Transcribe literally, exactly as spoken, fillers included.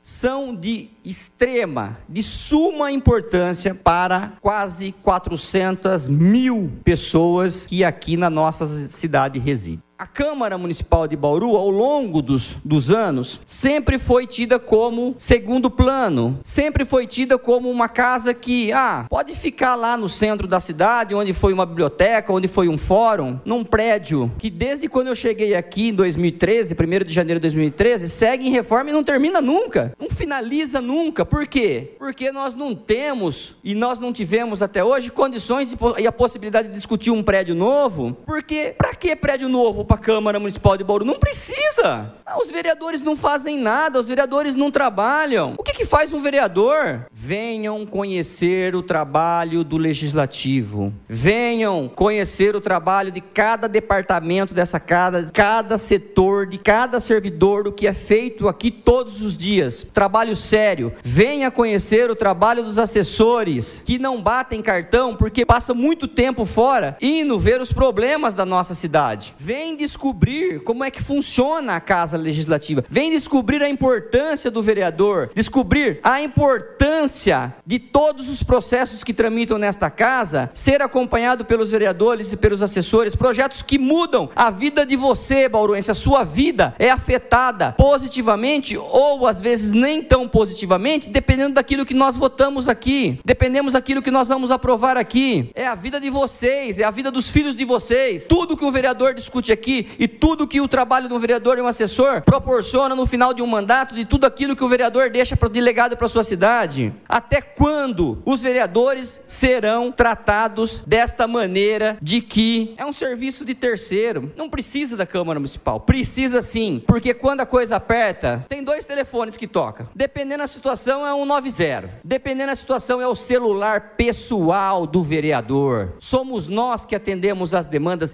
são de extrema, de suma importância para quase quatrocentas mil pessoas que aqui na nossa cidade residem. A Câmara Municipal de Bauru, ao longo dos, dos anos, sempre foi tida como segundo plano, sempre foi tida como uma casa que, ah, pode ficar lá no centro da cidade, onde foi uma biblioteca, onde foi um fórum, num prédio que desde quando eu cheguei aqui em dois mil e treze, primeiro de janeiro de dois mil e treze, segue em reforma e não termina nunca, não finaliza nunca. Por quê? Porque nós não temos, e nós não tivemos até hoje, condições e a possibilidade de discutir um prédio novo, porque, para que prédio novo para a Câmara Municipal de Bauru? Não precisa. Os vereadores não fazem nada, os vereadores não trabalham. O que que faz um vereador? Venham conhecer o trabalho do Legislativo. Venham conhecer o trabalho de cada departamento dessa casa, de cada setor, de cada servidor, do que é feito aqui todos os dias. Trabalho sério. Venha conhecer o trabalho dos assessores, que não batem cartão porque passam muito tempo fora, indo ver os problemas da nossa cidade. Vem descobrir como é que funciona a Casa Legislativa. Vem descobrir a importância do vereador, descobrir a importância de todos os processos que tramitam nesta casa, ser acompanhado pelos vereadores e pelos assessores, projetos que mudam a vida de você, bauruense. A sua vida é afetada positivamente ou às vezes nem tão positivamente, dependendo daquilo que nós votamos aqui, dependemos daquilo que nós vamos aprovar aqui. É a vida de vocês, é a vida dos filhos de vocês. Tudo que o vereador discute aqui e tudo que o trabalho de um vereador e um assessor proporciona no final de um mandato, de tudo aquilo que o vereador deixa para delegado para a sua cidade. Até quando os vereadores serão tratados desta maneira, de que é um serviço de terceiro? Não precisa da Câmara Municipal, precisa sim, porque quando a coisa aperta, tem dois telefones que tocam. Dependendo da situação é um nove zero, dependendo da situação é o celular pessoal do vereador. Somos nós que atendemos as demandas